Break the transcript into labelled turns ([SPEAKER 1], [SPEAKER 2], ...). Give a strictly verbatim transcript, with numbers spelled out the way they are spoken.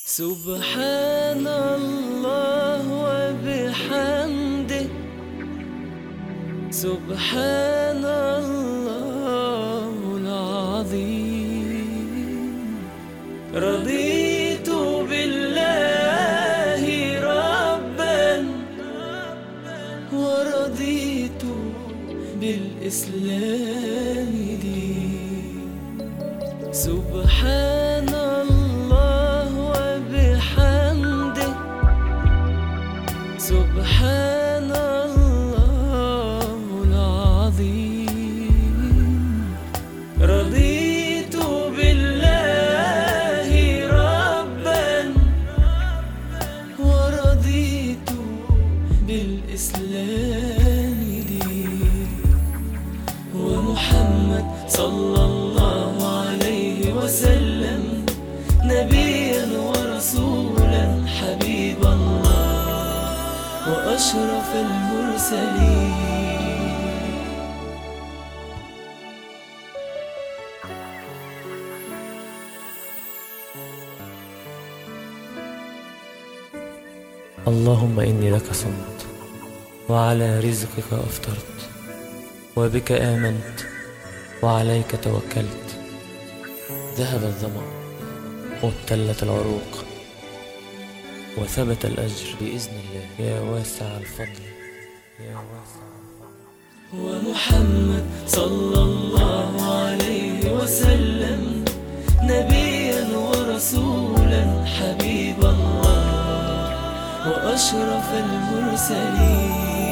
[SPEAKER 1] سبحان الله وبحمده، سبحان الله العظيم. رضيت بالله ربا ورضيت بالإسلام دين. سبحان الله وبحمده، سبحان الله العظيم. رضيت بالله ربا ورضيت بالإسلام دين. ومحمد صلى الله عليه وسلم نبيا ورسولا حبيب الله وأشرف المرسلين.
[SPEAKER 2] اللهم إني لك صمت، وعلى رزقك أفطرت، وبك آمنت، وعليك توكلت. ذهب الظمأ وابتلت العروق، وثبت الأجر بإذن الله يا واسع الفضل يا واسع الفضل.
[SPEAKER 1] ومحمد صلى الله عليه وسلم نبيا ورسولا حبيب الله وأشرف المرسلين.